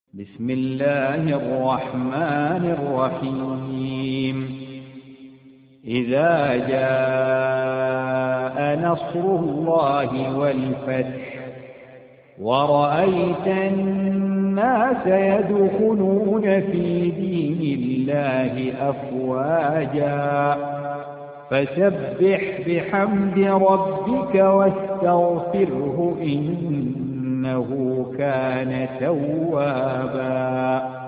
بسم الله الرحمن الرحيم إذا جاء نصر الله والفتح ورأيت الناس يدخلون في دين الله أفواجا فسبح بحمد ربك واستغفره إنه كان توابا.